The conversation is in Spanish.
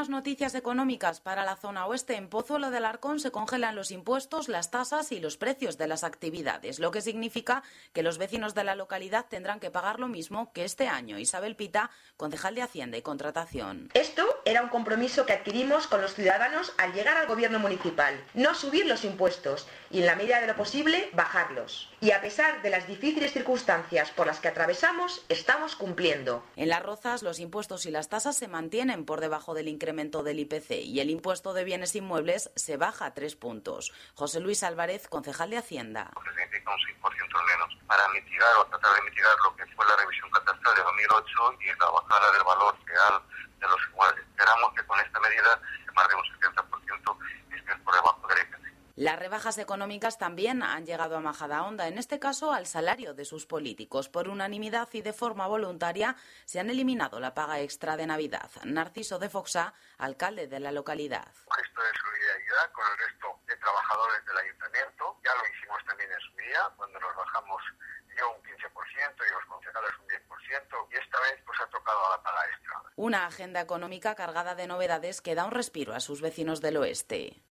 buenas noticias económicas para la zona oeste. En Pozuelo de Alarcón se congelan los impuestos, las tasas y los precios de las actividades, lo que significa que los vecinos de la localidad tendrán que pagar lo mismo que este año. Isabel Pita, concejal de Hacienda y Contratación. Esto era un compromiso que adquirimos con los ciudadanos al llegar al gobierno municipal. No subir los impuestos y, en la medida de lo posible, bajarlos. Y a pesar de las difíciles circunstancias por las que atravesamos, estamos cumpliendo. En Las Rozas, los impuestos y las tasas se mantienen por debajo del incremento del IPC y el impuesto de bienes inmuebles se baja a 3 puntos. José Luis Álvarez, concejal de Hacienda. Significa un 6% menos para mitigar o tratar de mitigar lo que fue la revisión catastral de 2008 y la bajada del valor real de los inmuebles. Esperamos que con esta medida más de un 70% esté por debajo del IPC. Las rebajas económicas también han llegado a Majadahonda, en este caso al salario de sus políticos. Por unanimidad y de forma voluntaria se han eliminado la paga extra de Navidad. Narciso de Foxá, alcalde de la localidad. Un gesto de solidaridad con el resto de trabajadores del ayuntamiento. Ya lo hicimos también en su día, cuando nos bajamos yo un 15% y los concejales un 10%, y esta vez pues ha tocado la paga extra. Una agenda económica cargada de novedades que da un respiro a sus vecinos del oeste.